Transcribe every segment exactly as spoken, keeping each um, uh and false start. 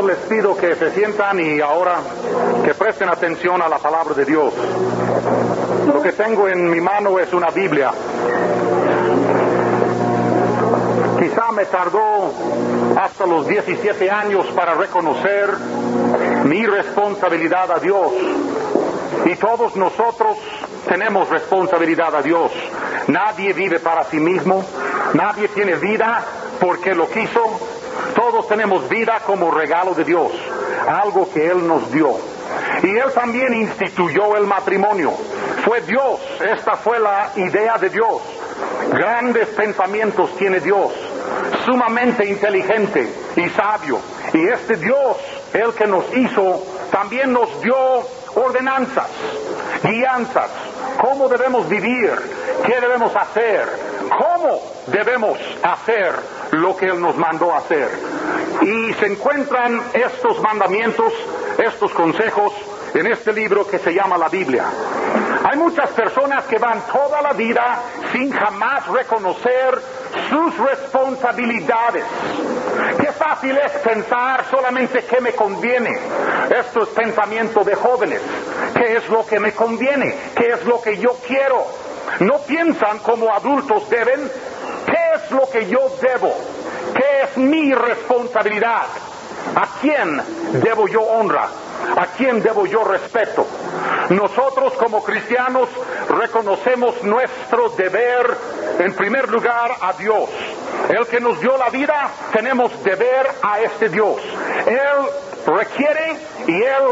hermanos, les pido que se sientan y ahora que presten atención a la palabra de Dios. Lo que tengo en mi mano es una Biblia. Quizá me tardó hasta los diecisiete años para reconocer mi responsabilidad a Dios. Y todos nosotros tenemos responsabilidad a Dios. Nadie vive para sí mismo, nadie tiene vida porque lo quiso. Todos tenemos vida como regalo de Dios, algo que Él nos dio. Y Él también instituyó el matrimonio. Fue Dios, esta fue la idea de Dios. Grandes pensamientos tiene Dios, sumamente inteligente y sabio. Y este Dios, el que nos hizo, también nos dio ordenanzas, guianzas, cómo debemos vivir, qué debemos hacer, cómo debemos hacer lo que Él nos mandó hacer. Y se encuentran estos mandamientos, estos consejos, en este libro que se llama la Biblia. Hay muchas personas que van toda la vida sin jamás reconocer sus responsabilidades. Qué fácil es pensar solamente qué me conviene. Esto es pensamiento de jóvenes. ¿Qué es lo que me conviene? ¿Qué es lo que yo quiero? No piensan como adultos deben. ¿Qué es lo que yo debo? ¿Qué es mi responsabilidad? ¿A quién debo yo honra? ¿A quién debo yo respeto? Nosotros como cristianos reconocemos nuestro deber, en primer lugar, a Dios. El que nos dio la vida, tenemos deber a este Dios. Él requiere y Él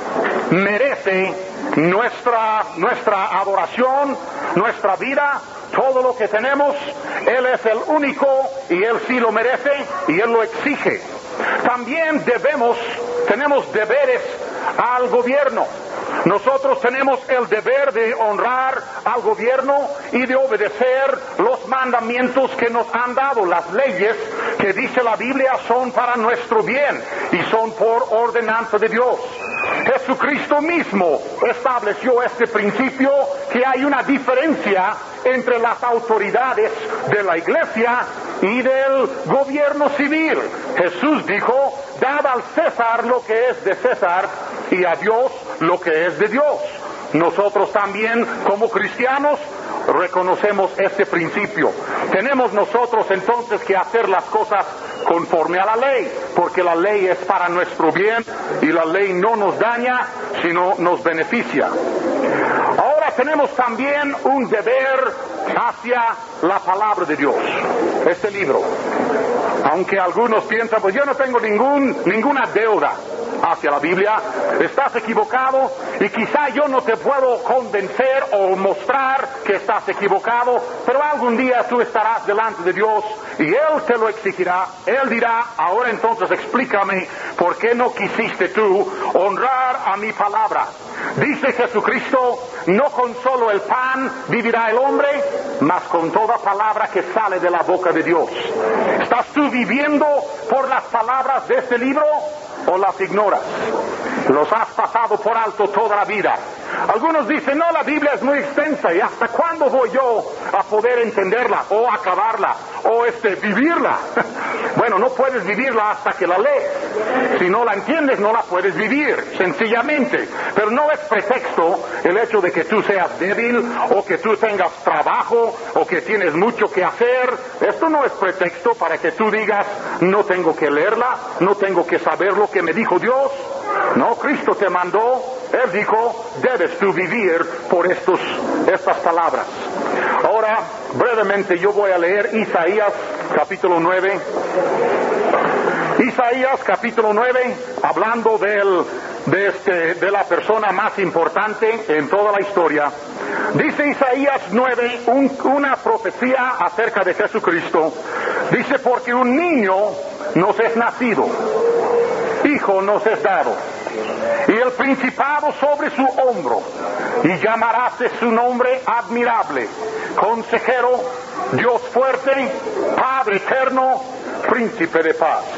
merece nuestra, nuestra adoración, nuestra vida, todo lo que tenemos. Él es el único y Él sí lo merece y Él lo exige. También debemos, tenemos deberes al gobierno. Nosotros tenemos el deber de honrar al gobierno y de obedecer los mandamientos que nos han dado. Las leyes que dice la Biblia son para nuestro bien y son por ordenanza de Dios. Jesucristo mismo estableció este principio, que hay una diferencia entre las autoridades de la iglesia y del gobierno civil. Jesús dijo: dad al César lo que es de César y a Dios lo que es de Dios. Nosotros también, como cristianos, reconocemos este principio. Tenemos nosotros entonces que hacer las cosas conforme a la ley, porque la ley es para nuestro bien y la ley no nos daña, sino nos beneficia. Ahora tenemos también un deber hacia la palabra de Dios, este libro. Aunque algunos piensan, pues yo no tengo ningún, ninguna deuda hacia la Biblia, estás equivocado, y quizá yo no te puedo convencer o mostrar que estás equivocado, pero algún día tú estarás delante de Dios y Él te lo exigirá. Él dirá: ahora entonces explícame por qué no quisiste tú honrar a mi palabra. Dice Jesucristo: no con solo el pan vivirá el hombre, mas con toda palabra que sale de la boca de Dios. ¿Estás tú viviendo por las palabras de este libro o las ignoras? Los has pasado por alto toda la vida. Algunos dicen: no, la Biblia es muy extensa, ¿y hasta cuándo voy yo a poder entenderla o acabarla o este vivirla? Bueno, no puedes vivirla hasta que la lees. Si no la entiendes, no la puedes vivir, sencillamente. Pero no es pretexto el hecho de que tú seas débil o que tú tengas trabajo o que tienes mucho que hacer. Esto no es pretexto para que tú digas: no tengo que leerla, no tengo que saber lo que me dijo Dios. No, Cristo te mandó. Él dijo: debes tú vivir por estos, estas palabras. Ahora, brevemente, yo voy a leer Isaías capítulo nueve. Isaías capítulo nueve, hablando del, de, este, de la persona más importante en toda la historia. Dice Isaías nueve, un, una profecía acerca de Jesucristo. Dice: porque un niño nos es nacido, hijo nos es dado, y el principado sobre su hombro, y llamaráse su nombre admirable, consejero, Dios fuerte, Padre eterno, príncipe de paz.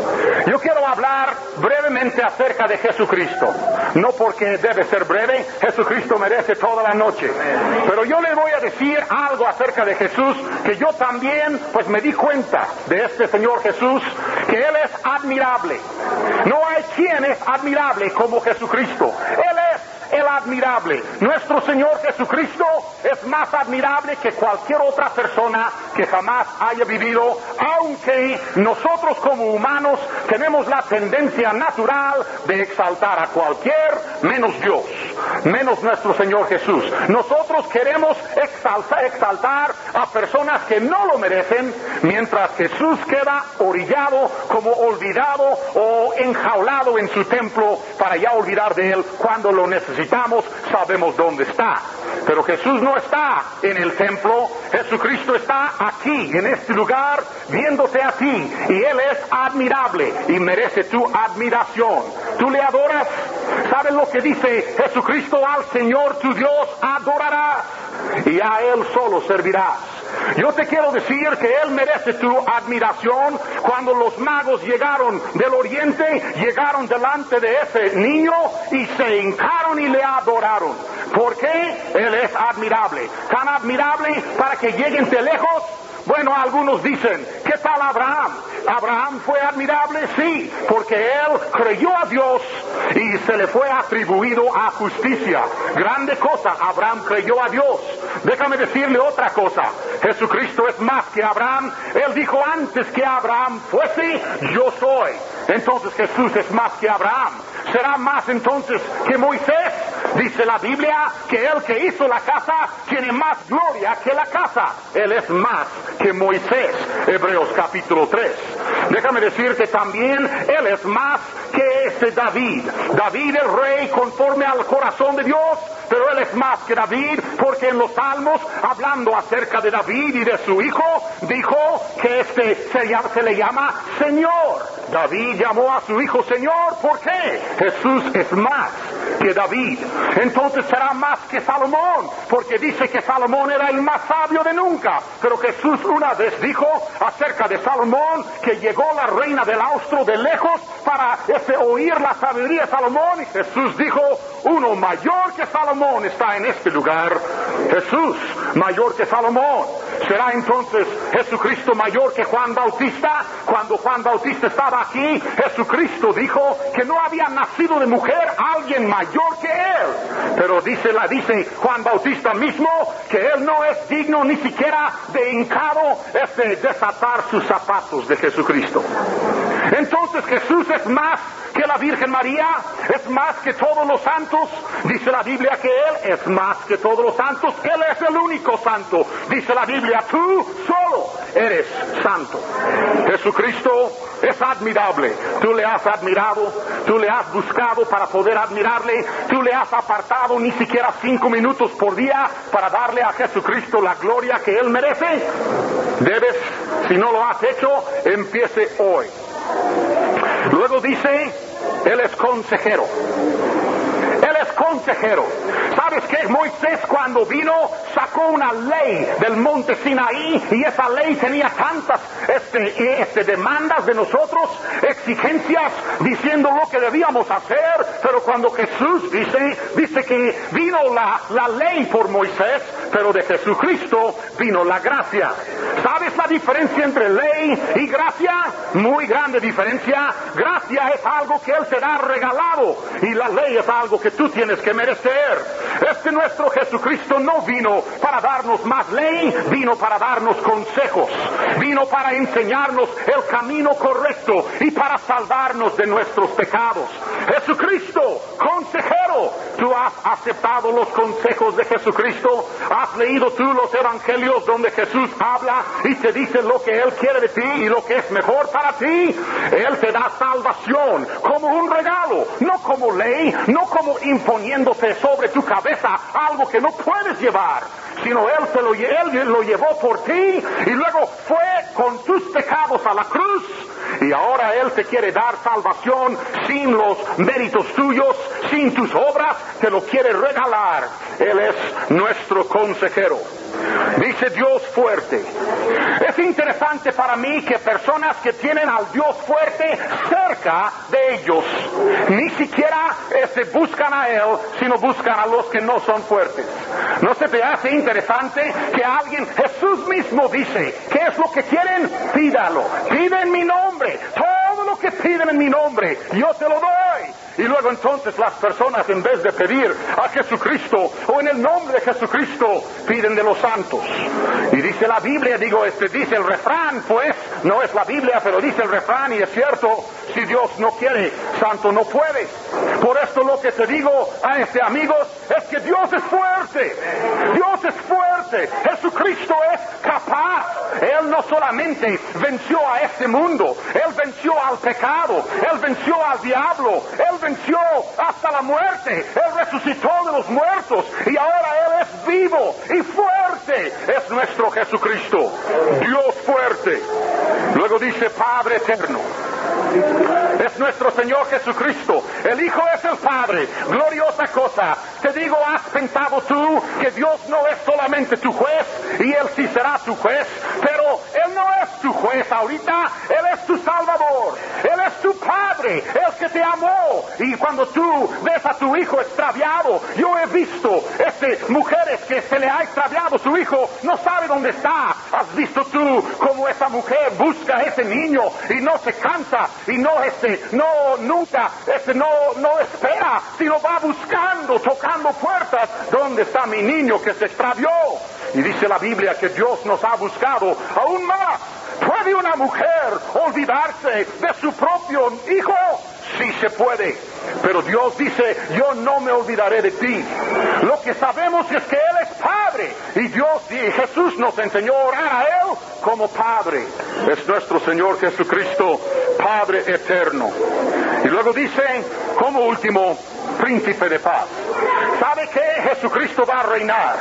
Yo quiero hablar brevemente acerca de Jesucristo. No porque debe ser breve, Jesucristo merece toda la noche. Pero yo le voy a decir algo acerca de Jesús, que yo también pues me di cuenta de este Señor Jesús, que Él es admirable. No hay quien es admirable como Jesucristo. Él es el admirable. Nuestro Señor Jesucristo es más admirable que cualquier otra persona que jamás haya vivido, aunque nosotros como humanos tenemos la tendencia natural de exaltar a cualquier menos Dios, menos nuestro Señor Jesús. Nosotros queremos exaltar, exaltar a personas que no lo merecen, mientras Jesús queda orillado, como olvidado o enjaulado en su templo para ya olvidar de Él cuando lo necesitamos. Sabemos dónde está. Pero Jesús no está en el templo. Jesucristo está aquí, en este lugar, viéndote a ti. Y Él es admirable y merece tu admiración. ¿Tú le adoras? ¿Sabes lo que dice Jesucristo? Al Señor tu Dios adorarás y a Él solo servirás. Yo te quiero decir que Él merece tu admiración. Cuando los magos llegaron del oriente, llegaron delante de ese niño y se hincaron y le adoraron. ¿Por qué? Él es admirable. Tan admirable para que lleguen de lejos. Bueno, algunos dicen, ¿qué tal Abraham? ¿Abraham fue admirable? Sí, porque él creyó a Dios y se le fue atribuido a justicia. Grande cosa, Abraham creyó a Dios. Déjame decirle otra cosa, Jesucristo es más que Abraham. Él dijo antes que Abraham fuese, yo soy. Entonces Jesús es más que Abraham. ¿Será más entonces que Moisés? Dice la Biblia que el que hizo la casa tiene más gloria que la casa. Él es más que Moisés. Hebreos capítulo tres. Déjame decirte también, Él es más que este David. David el rey conforme al corazón de Dios, pero Él es más que David, porque en los Salmos, hablando acerca de David y de su hijo, dijo que este se, llama, se le llama Señor. David llamó a su hijo Señor. ¿Por qué? Jesús es más que David. Entonces será más que Salomón, porque dice que Salomón era el más sabio de nunca. Pero Jesús una vez dijo acerca de Salomón que llegó la reina del austro de lejos para este, oír la sabiduría de Salomón, y Jesús dijo, uno mayor que Salomón está en este lugar. Jesús mayor que Salomón. ¿Será entonces Jesucristo mayor que Juan Bautista? Cuando Juan Bautista estaba aquí, Jesucristo dijo que no había nacido de mujer alguien mayor que él. Pero dice, la dice Juan Bautista mismo que él no es digno ni siquiera de hincado este, desatar sus zapatos de Jesucristo. Entonces Jesús es más que la Virgen María, es más que todos los santos. Dice la Biblia que Él es más que todos los santos. Él es el único santo. Dice la Biblia, tú solo eres santo. Jesucristo es admirable. Tú le has admirado, tú le has buscado para poder admirarle, tú le has apartado ni siquiera cinco minutos por día para darle a Jesucristo la gloria que Él merece. Debes, si no lo has hecho, empiece hoy. Luego dice, Él es consejero. Él es consejero. ¿Sabes qué? Moisés cuando vino sacó una ley del monte Sinaí, y esa ley tenía tantas este, este, demandas de nosotros, exigencias, diciendo lo que debíamos hacer. Pero cuando Jesús dice, dice que vino la, la ley por Moisés, pero de Jesucristo vino la gracia. ¿Sabes la diferencia entre ley y gracia? Muy grande diferencia. Gracia es algo que Él te da regalado, y la ley es algo que tú tienes que merecer. Este nuestro Jesucristo no vino para darnos más ley, vino para darnos consejos, vino para enseñarnos el camino correcto y para salvarnos de nuestros pecados. Jesucristo, consejero. ¿Tú has aceptado los consejos de Jesucristo? ¿Has leído tú los evangelios donde Jesús habla y te dice lo que Él quiere de ti y lo que es mejor para ti? Él te da salvación como un regalo, no como ley, no como imponiéndose sobre tu cabeza algo que no puedes llevar, sino Él, te lo, Él lo llevó por ti y luego fue con tus pecados a la cruz, y ahora Él te quiere dar salvación sin los méritos tuyos, sin tus obras. Te lo lo quiere regalar. Él es nuestro consejero. Dice Dios fuerte. Es interesante para mí que personas que tienen al Dios fuerte cerca de ellos, ni siquiera este, buscan a Él, sino buscan a los que no son fuertes. ¿No se te hace interesante que alguien, Jesús mismo dice, ¿qué es lo que quieren? Pídalo. Pide en mi nombre. Todo lo que piden en mi nombre, yo te lo doy. Y luego entonces las personas, en vez de pedir a Jesucristo o en el nombre de Jesucristo, piden de los santos. Y dice la Biblia, digo, este dice el refrán, pues, no es la Biblia, pero dice el refrán, y es cierto, si Dios no quiere, santo no puede. Por esto lo que te digo a este amigos es que Dios es fuerte. Dios es fuerte. Jesucristo es capaz. Él no solamente venció a este mundo, Él venció al pecado, Él venció al diablo, Él venció hasta la muerte, Él resucitó de los muertos y ahora Él es vivo y fuerte. Es nuestro Jesucristo, Dios fuerte. Luego dice Padre eterno. Es nuestro Señor Jesucristo. El Hijo es el Padre. Gloriosa cosa. Te digo, ¿has pensado tú que Dios no es solamente tu juez y Él sí será tu juez? Pero Él no es tu juez ahorita. Él es tu Salvador. Él es tu Padre. El que te amó. Y cuando tú ves a tu hijo extraviado, yo he visto este, mujeres que se le ha extraviado su hijo, no sabe dónde está. ¿Has visto tú cómo esa mujer busca a ese niño y no se cansa? Y no este, no, nunca, este, no, no espera, sino va buscando, tocando puertas. ¿Dónde está mi niño que se extravió? Y dice la Biblia que Dios nos ha buscado aún más. ¿Puede una mujer olvidarse de su propio hijo? Sí se puede. Pero Dios dice, yo no me olvidaré de ti. Lo que sabemos es que Él es Padre. Y Dios y Jesús nos enseñó a orar a Él como Padre. Es nuestro Señor Jesucristo, Padre eterno. Y luego dice, como último, Príncipe de paz. ¿Sabe qué? Jesucristo va a reinar.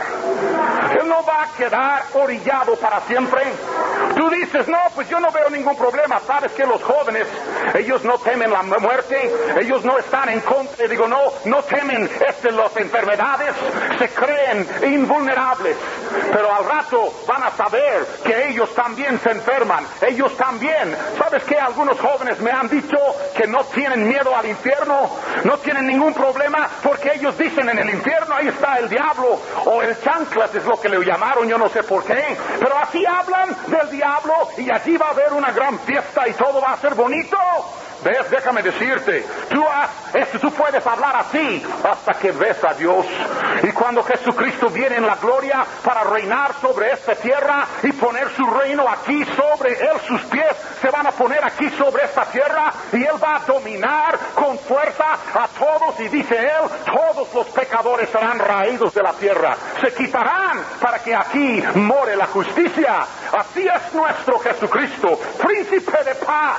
Él no va a quedar orillado para siempre. Tú dices, no, pues yo no veo ningún problema. Sabes que los jóvenes, ellos no temen la muerte, ellos no están en contra, digo, no, no temen este, las enfermedades, se creen invulnerables. Pero al rato van a saber que ellos también se enferman, ellos también. ¿Sabes qué? Algunos jóvenes me han dicho que no tienen miedo al infierno, no tienen ningún problema, porque ellos dicen, en el infierno ahí está el diablo, o el chanclas es lo que le llamaron, yo no sé por qué, pero así hablan del diablo y allí va a haber una gran fiesta y todo va a ser bonito. ¿Ves? Déjame decirte, tú, has, este, tú puedes hablar así hasta que ves a Dios. Y cuando Jesucristo viene en la gloria para reinar sobre esta tierra y poner su reino aquí sobre Él, sus pies se van a poner aquí sobre esta tierra y Él va a dominar con fuerza a todos. Y dice Él, todos los pecadores serán raídos de la tierra, se quitarán para que aquí more la justicia. Así es nuestro Jesucristo, príncipe de paz.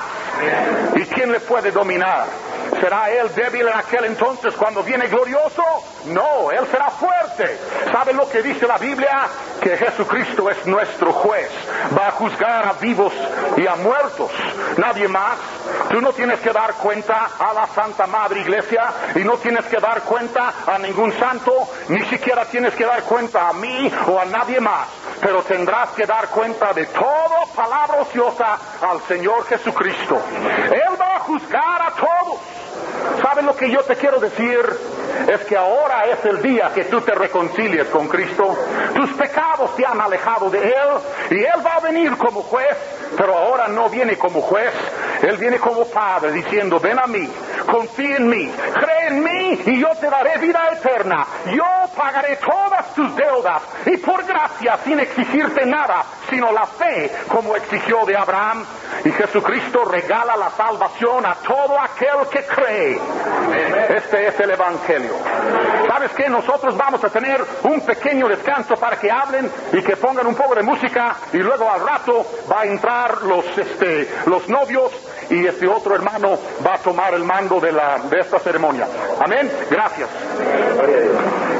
¿Y quién le puede dominar? ¿Será Él débil en aquel entonces cuando viene glorioso? No, Él será fuerte. ¿Sabe lo que dice la Biblia? Que Jesucristo es nuestro juez. Va a juzgar a vivos y a muertos. Nadie más. Tú no tienes que dar cuenta a la Santa Madre Iglesia y no tienes que dar cuenta a ningún santo, ni siquiera tienes que dar cuenta a mí o a nadie más. Pero tendrás que dar cuenta de toda palabra ociosa al Señor Jesucristo. Él va a juzgar a todos. ¿Sabes lo que yo te quiero decir? Es que ahora es el día que tú te reconcilies con Cristo. Tus pecados te han alejado de Él y Él va a venir como juez, pero ahora no viene como juez. Él viene como Padre diciendo, ven a mí, confía en mí, cree en mí y yo te daré vida eterna. Yo pagaré todas tus deudas y por gracia, sin exigirte nada, sino la fe como exigió de Abraham. Y Jesucristo regala la salvación a todo aquel que cree. Este es el Evangelio. ¿Sabes qué? Nosotros vamos a tener un pequeño descanso para que hablen y que pongan un poco de música y luego al rato va a entrar los, este, los novios y este otro hermano va a tomar el mando de, la, de esta ceremonia. Amén. Gracias.